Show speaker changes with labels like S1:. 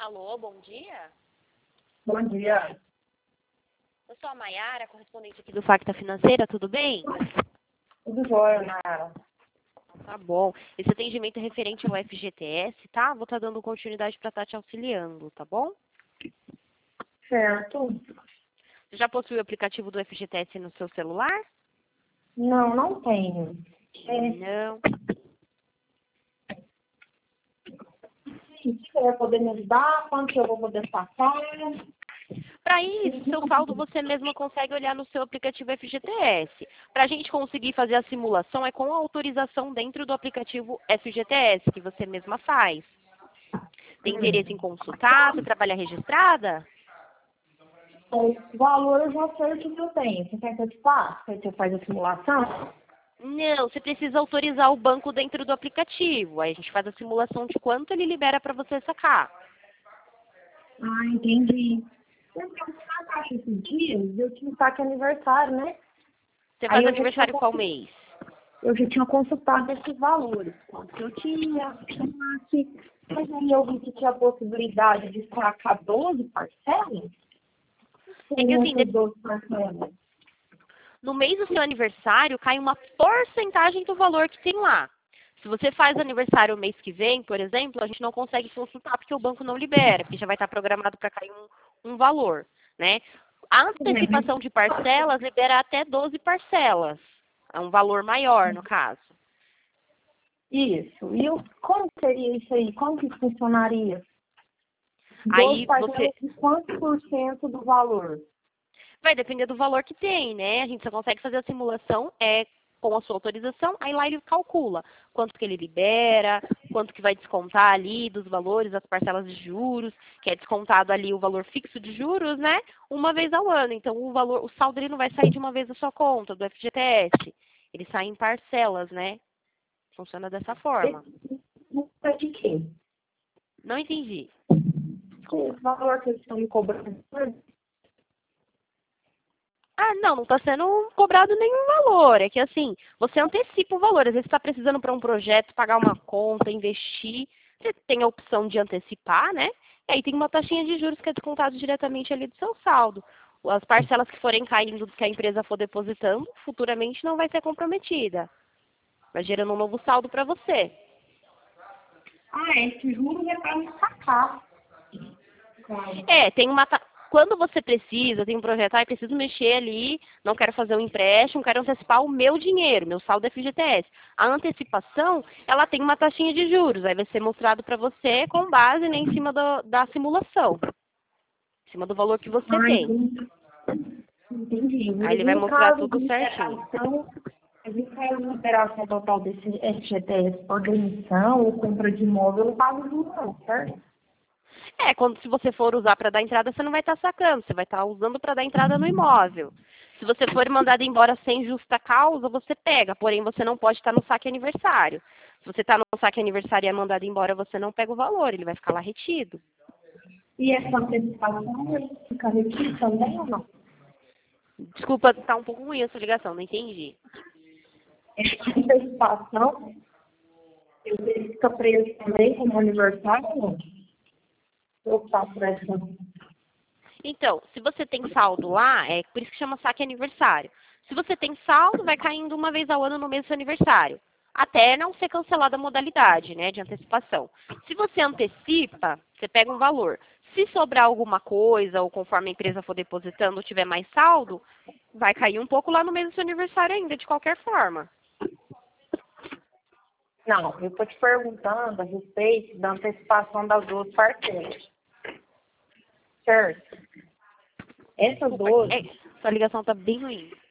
S1: Alô, bom dia.
S2: Bom dia.
S1: Eu sou a Maiara, correspondente aqui do Facta Financeira, tudo bem?
S2: Tudo jóia, Nara.
S1: Tá bom. Esse atendimento é referente ao FGTS, tá? Vou estar dando continuidade para estar te auxiliando, tá bom?
S2: Certo.
S1: Você já possui o aplicativo do FGTS no seu celular?
S2: Não, não tenho.
S1: Não.
S2: Se você vai poder me ajudar, quanto que eu vou poder passar?
S1: Para isso, seu saldo você mesma consegue olhar no seu aplicativo FGTS. Para a gente conseguir fazer a simulação é com a autorização dentro do aplicativo FGTS, que você mesma faz. Tem interesse em consultar? Você trabalha registrada?
S2: O valor eu já sei o que eu tenho. Você quer que eu te passe? Quer que eu faça a simulação?
S1: Não, você precisa autorizar o banco dentro do aplicativo. Aí a gente faz a simulação de quanto ele libera para você sacar.
S2: Ah, entendi. Eu tenho uma taxa esses dias, eu tinha um saque aniversário, né?
S1: Você
S2: Aí
S1: faz
S2: eu já
S1: aniversário
S2: tinha,
S1: qual mês?
S2: eu já tinha consultado esses valores. Quanto que eu tinha, saque. Mas aí eu vi que tinha a possibilidade de sacar 12 parcelas.
S1: É que
S2: Tem
S1: assim,
S2: essas 12 parcelas.
S1: no mês do seu aniversário cai uma porcentagem do valor que tem lá. Se você faz aniversário mês que vem, por exemplo, a gente não consegue consultar porque o banco não libera, porque já vai estar programado para cair um valor, né? A antecipação de parcelas libera até 12 parcelas. É um valor maior, no caso.
S2: Isso. E como seria isso aí? Como que funcionaria? 12
S1: Aí você
S2: parcelas de quantos por cento do valor?
S1: vai depender do valor que tem, né? A gente só consegue fazer a simulação com a sua autorização, aí lá ele calcula quanto que ele libera, quanto que vai descontar ali dos valores, as parcelas de juros, que é descontado ali o valor fixo de juros, né? Uma vez ao ano. Então o saldo ele não vai sair de uma vez da sua conta, do FGTS. Ele sai em parcelas, né? Funciona dessa forma.
S2: É de quê?
S1: Não entendi.
S2: O valor que eles estão me cobrando.
S1: Ah, não está sendo cobrado nenhum valor. É que assim, você antecipa o valor. Às vezes você está precisando para um projeto, pagar uma conta, investir. Você tem a opção de antecipar, né? E aí tem uma taxinha de juros que é descontado diretamente ali do seu saldo. As parcelas que forem caindo que a empresa for depositando, futuramente não vai ser comprometida. Vai gerando um novo saldo para você.
S2: Ah, esse juros é para me sacar. Claro.
S1: Tem uma. Quando você precisa, tem um projeto, preciso mexer ali, não quero fazer um empréstimo, quero antecipar o meu dinheiro, meu saldo FGTS. A antecipação, ela tem uma taxinha de juros, aí vai ser mostrado para você com base, né, em cima da simulação, em cima do valor que você
S2: Ah,
S1: tem.
S2: entendi.
S1: Aí
S2: Mas
S1: ele vai
S2: em
S1: mostrar
S2: caso
S1: tudo
S2: de
S1: certinho.
S2: liberação, total desse FGTS por demissão ou compra de imóvel, eu não pago juros não, certo?
S1: Se você for usar para dar entrada, você não vai estar sacando, você vai estar usando para dar entrada no imóvel. Se você for mandado embora sem justa causa, você pega, porém você não pode estar no saque aniversário. Se você está no saque aniversário e é mandado embora, você não pega o valor, ele vai ficar lá retido.
S2: E essa antecipação, ele fica retido também ou não?
S1: Desculpa, está um pouco ruim essa ligação, não entendi.
S2: Essa antecipação, ele fica preso também como aniversário ou não? Eu faço essa.
S1: Então, se você tem saldo lá, é por isso que chama saque aniversário. Se você tem saldo, vai caindo uma vez ao ano no mês do seu aniversário. Até não ser cancelada a modalidade, né, de antecipação. Se você antecipa, você pega um valor. Se sobrar alguma coisa, ou conforme a empresa for depositando, tiver mais saldo, vai cair um pouco lá no mês do seu aniversário ainda, de qualquer forma.
S2: Não, eu estou te perguntando a respeito da antecipação das duas parcelas. Certo? Essas
S1: Desculpa,
S2: duas,
S1: sua ligação está bem ruim.